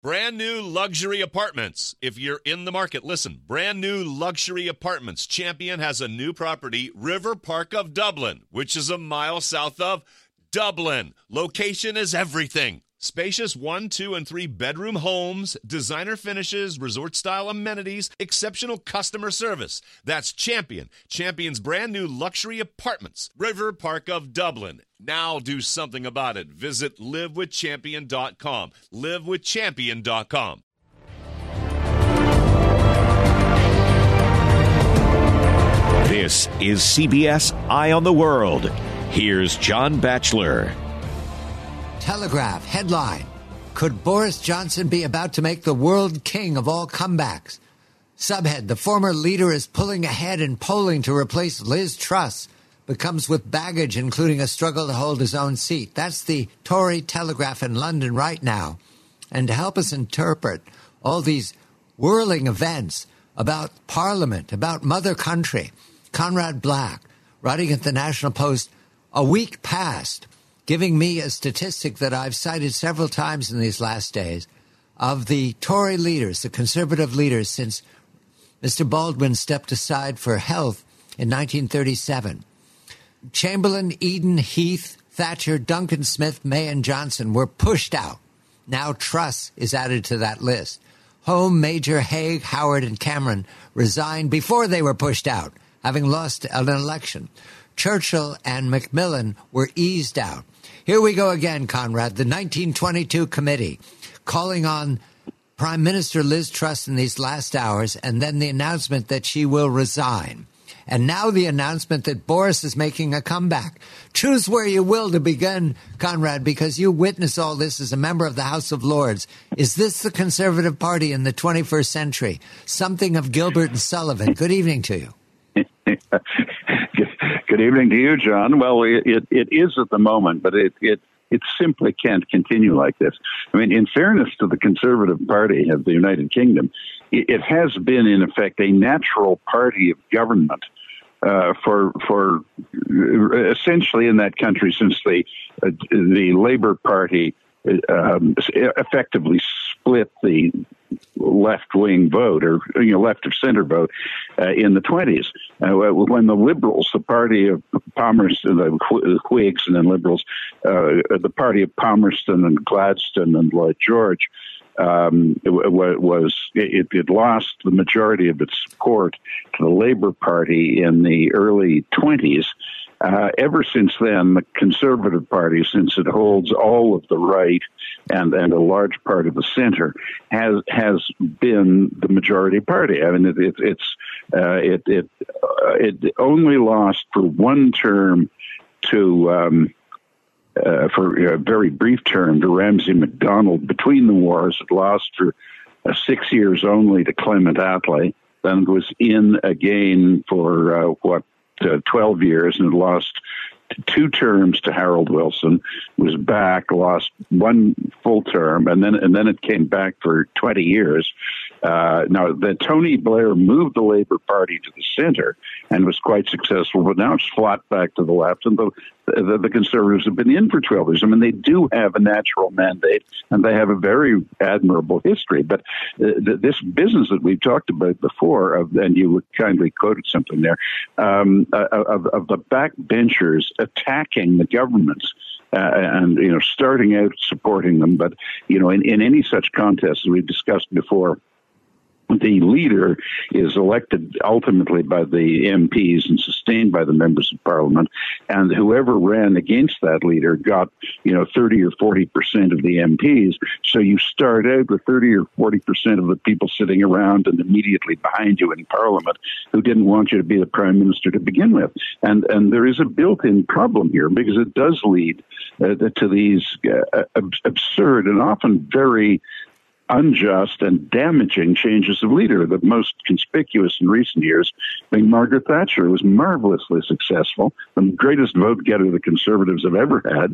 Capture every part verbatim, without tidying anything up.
Brand new luxury apartments. If you're in the market, listen. Brand new luxury apartments. Champion has a new property, River Park of Dublin, which is a mile south of Dublin. Location is everything. Spacious one, two, and three bedroom homes, designer finishes, resort-style amenities, exceptional customer service. That's Champion. Champion's brand new luxury apartments. River Park of Dublin. Now do something about it. Visit live with champion dot com. live with champion dot com. This is C B S Eye on the World. Here's John Batchelor. Telegraph headline: Could Boris Johnson be about to make the world king of all comebacks? Subhead: The former leader is pulling ahead in polling to replace Liz Truss, but comes with baggage, including a struggle to hold his own seat. That's the Tory Telegraph in London right now. And to help us interpret all these whirling events about Parliament, about Mother Country, Conrad Black, writing at the National Post a week past, giving me a statistic that I've cited several times in these last days of the Tory leaders, the Conservative leaders, since Mister Baldwin stepped aside for health in nineteen thirty-seven. Chamberlain, Eden, Heath, Thatcher, Duncan Smith, May, and Johnson were pushed out. Now Truss is added to that list. Home, Major, Haig, Howard, and Cameron resigned before they were pushed out, having lost an election. Churchill and Macmillan were eased out. Here we go again, Conrad. The nineteen twenty-two committee calling on Prime Minister Liz Truss in these last hours, and then the announcement that she will resign. And now the announcement that Boris is making a comeback. Choose where you will to begin, Conrad, because you witness all this as a member of the House of Lords. Is this the Conservative Party in the twenty-first century? Something of Gilbert and Sullivan. Good evening to you. Good evening to you, John. Well, it, it, it is at the moment, but it, it it simply can't continue like this. I mean, in fairness to the Conservative Party of the United Kingdom, it, it has been, in effect, a natural party of government uh, for for essentially in that country since the uh, the Labour Party um, effectively split the left-wing vote, or you know, left of center vote, uh, in the twenties, uh, when the Liberals, the party of Palmerston, the Whigs, and then Liberals, uh, the party of Palmerston and Gladstone and Lloyd George, um, it, was it, it lost the majority of its support to the Labour Party in the early twenties. Uh, ever since then, the Conservative Party, since it holds all of the right and, and a large part of the center, has has been the majority party. I mean, it, it, it's uh, it it uh, it only lost for one term to um, uh, for a very brief term to Ramsay MacDonald between the wars. It lost for uh, six years only to Clement Attlee. Then it was in again for uh, what. Uh, twelve years and lost two terms to Harold Wilson, was back, lost one full term, and then and then it came back for twenty years. Uh, now, the Tony Blair moved the Labour Party to the center and was quite successful, but now it's flat back to the left, and the, the, the Conservatives have been in for twelve years. I mean, they do have a natural mandate, and they have a very admirable history. But uh, th- this business that we've talked about before, of, and you kindly quoted something there, um, of, of the backbenchers attacking the governments, uh, and, you know, starting out supporting them. But, you know, in, in any such contest, as we've discussed before, the leader is elected ultimately by the M Ps and sustained by the members of Parliament, and whoever ran against that leader got, you know, thirty or forty percent of the M Ps. So you start out with thirty or forty percent of the people sitting around and immediately behind you in Parliament who didn't want you to be the Prime Minister to begin with. And and there is a built-in problem here, because it does lead uh, to these uh, absurd and often very unjust and damaging changes of leader. The most conspicuous in recent years being Margaret Thatcher, who was marvelously successful, the greatest vote getter the Conservatives have ever had,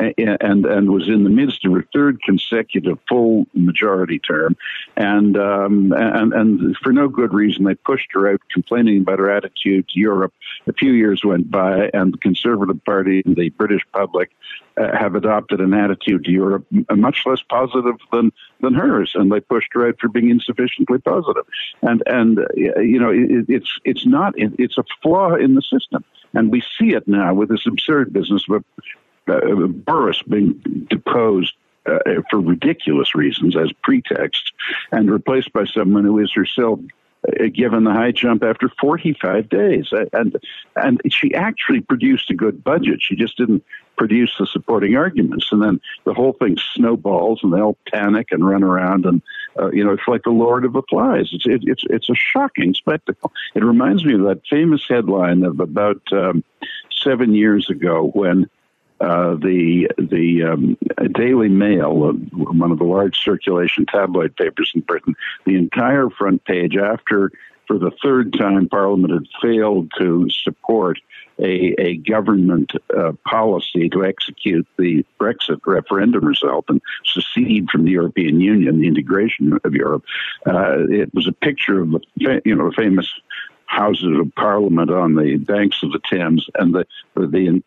and and was in the midst of her third consecutive full majority term, and um, and and for no good reason they pushed her out, complaining about her attitude to Europe. A few years went by, and the Conservative Party and the British public uh, have adopted an attitude to Europe much less positive than, than hers, and they pushed her out for being insufficiently positive. And and uh, you know it, it's it's not it, it's a flaw in the system, and we see it now with this absurd business of uh, Boris being deposed uh, for ridiculous reasons as pretext, and replaced by someone who is herself given the high jump after forty-five days. And and she actually produced a good budget. She just didn't produce the supporting arguments. And then the whole thing snowballs, and they all panic and run around. And, uh, you know, it's like the Lord of the Flies. It's, it, it's, it's a shocking spectacle. It reminds me of that famous headline of about um, seven years ago when Uh, the the um, Daily Mail, uh, one of the large circulation tabloid papers in Britain, the entire front page, after for the third time Parliament had failed to support a, a government uh, policy to execute the Brexit referendum result and secede from the European Union, the integration of Europe. Uh, it was a picture of the you know famous Houses of Parliament on the banks of the Thames, and the the, the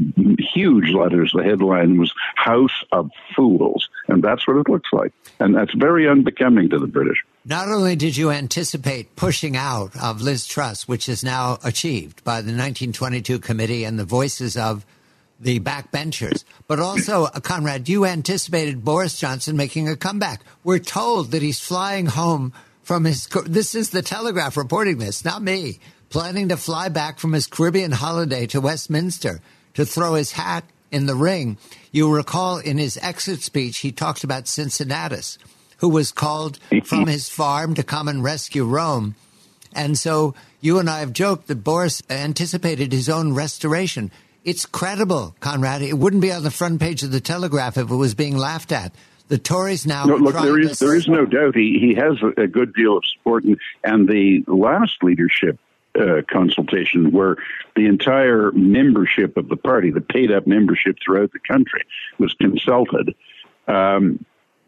huge letters. The headline was House of Fools, and that's what it looks like. And that's very unbecoming to the British. Not only did you anticipate pushing out of Liz Truss, which is now achieved by the nineteen twenty-two committee and the voices of the backbenchers, but also, uh, Conrad, you anticipated Boris Johnson making a comeback. We're told that he's flying home from his, this is the Telegraph reporting this, not me, planning to fly back from his Caribbean holiday to Westminster to throw his hat in the ring. You recall in his exit speech, he talked about Cincinnatus, who was called from his farm to come and rescue Rome. And so you and I have joked that Boris anticipated his own restoration. It's credible, Conrad. It wouldn't be on the front page of the Telegraph if it was being laughed at. The Tories now... No, look, there is, to... there is no doubt he, he has a, a good deal of support. And, and the last leadership Uh, consultation where the entire membership of the party, the paid-up membership throughout the country, was consulted. Um,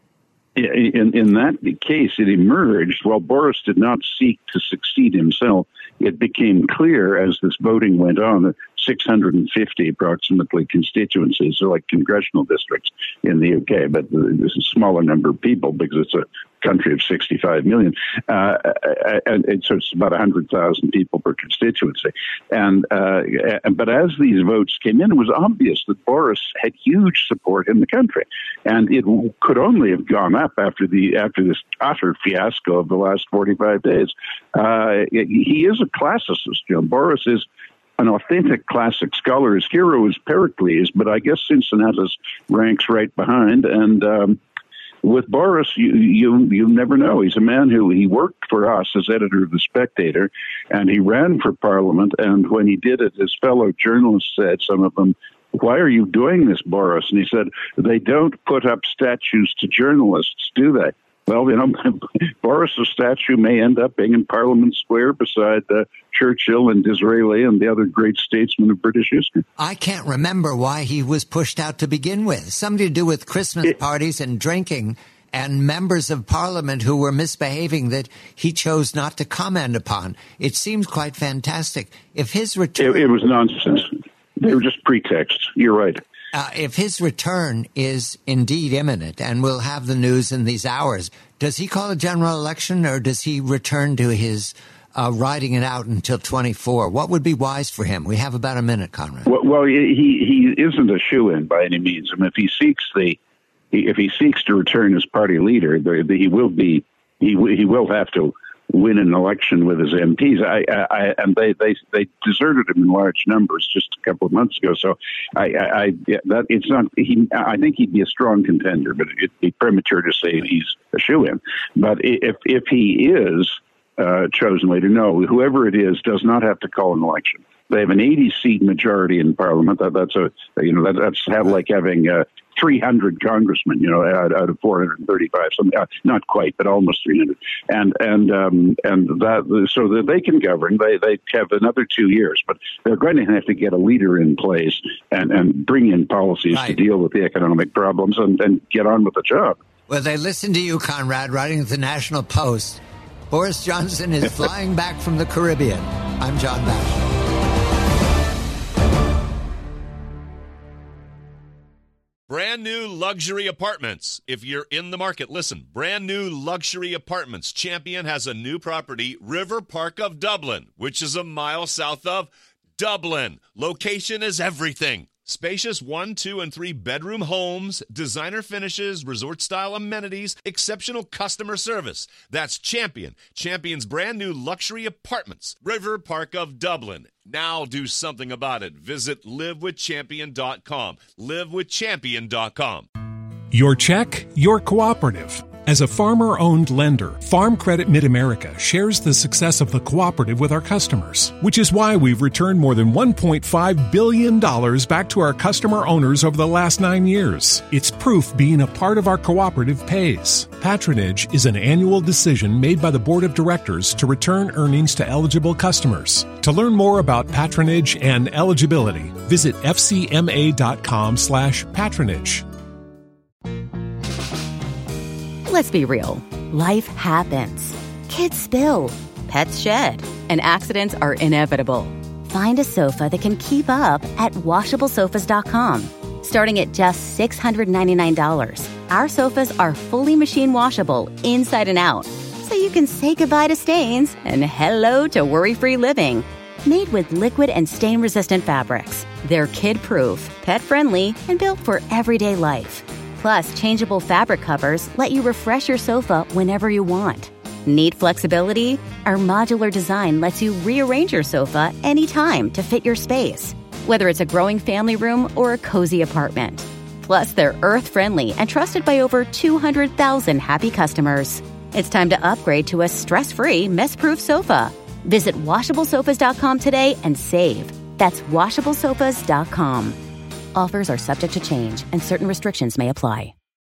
in, in that case, it emerged, while Boris did not seek to succeed himself, it became clear as this voting went on that six hundred fifty approximately constituencies, are like congressional districts in the U K, but there's a smaller number of people because it's a country of sixty-five million. Uh, and, and so it's about one hundred thousand people per constituency. And uh, but as these votes came in, it was obvious that Boris had huge support in the country. And it could only have gone up after the after this utter fiasco of the last forty-five days. Uh, he is a classicist. You know, Boris is an authentic classic scholar. His hero is Pericles, but I guess Cincinnatus ranks right behind. And um, with Boris, you, you you never know. He's a man who he worked for us as editor of The Spectator, and he ran for Parliament. And when he did it, his fellow journalists said, some of them, "Why are you doing this, Boris?" And he said, "They don't put up statues to journalists, do they?" Well, you know, Boris's statue may end up being in Parliament Square beside uh, Churchill and Disraeli and the other great statesmen of British history. I can't remember why he was pushed out to begin with. Something to do with Christmas it, parties and drinking and members of Parliament who were misbehaving that he chose not to comment upon. It seems quite fantastic. If his return... It, it was nonsense. They were just pretexts. You're right. Uh, if his return is indeed imminent, and we'll have the news in these hours, does he call a general election, or does he return to his uh, riding it out until twenty-four? What would be wise for him? We have about a minute, Conrad. Well, well he he isn't a shoo-in by any means. I mean, if he seeks the if he seeks to return as party leader, the, the, he will be he he will have to win an election with his M Ps. I, I, and they, they, they deserted him in large numbers just a couple of months ago. So I, I, I that it's not, he, I think he'd be a strong contender, but it'd be premature to say he's a shoo-in. But if, if he is uh, chosen later, no, whoever it is does not have to call an election. They have an eighty seat majority in Parliament. That, that's a, you know, that, that's have like having uh, three hundred congressmen, you know, out, out of four hundred thirty-five. Something, uh, not quite, but almost three hundred. And and um, and that so that they can govern. They they have another two years, but they're going to have to get a leader in place and, and bring in policies right. to deal with the economic problems and, and get on with the job. Well, they listen to you, Conrad, writing at the National Post. Boris Johnson is flying back from the Caribbean. I'm John Batchelor. brand new luxury apartments. If you're in the market, listen, brand new luxury apartments. Champion has a new property, River Park of Dublin, which is a mile south of Dublin. Location is everything. Spacious one, two, and three bedroom homes, designer finishes, resort-style amenities, exceptional customer service. That's Champion. Champion's brand new luxury apartments, River Park of Dublin. Now do something about it. Visit live with champion dot com. live with champion dot com. Your check, your cooperative. As a farmer-owned lender, Farm Credit Mid-America shares the success of the cooperative with our customers, which is why we've returned more than one point five billion dollars back to our customer owners over the last nine years. It's proof being a part of our cooperative pays. Patronage is an annual decision made by the Board of Directors to return earnings to eligible customers. To learn more about patronage and eligibility, visit f c m a dot com slash patronage. Let's be real. Life happens. Kids spill. Pets shed. And accidents are inevitable. Find a sofa that can keep up at washable sofas dot com. Starting at just six hundred ninety-nine dollars, our sofas are fully machine washable inside and out, so you can say goodbye to stains and hello to worry-free living. Made with liquid and stain-resistant fabrics, they're kid-proof, pet-friendly, and built for everyday life. Plus, changeable fabric covers let you refresh your sofa whenever you want. Need flexibility? Our modular design lets you rearrange your sofa anytime to fit your space, whether it's a growing family room or a cozy apartment. Plus, they're earth-friendly and trusted by over two hundred thousand happy customers. It's time to upgrade to a stress-free, mess-proof sofa. Visit washable sofas dot com today and save. That's washable sofas dot com. Offers are subject to change, and certain restrictions may apply.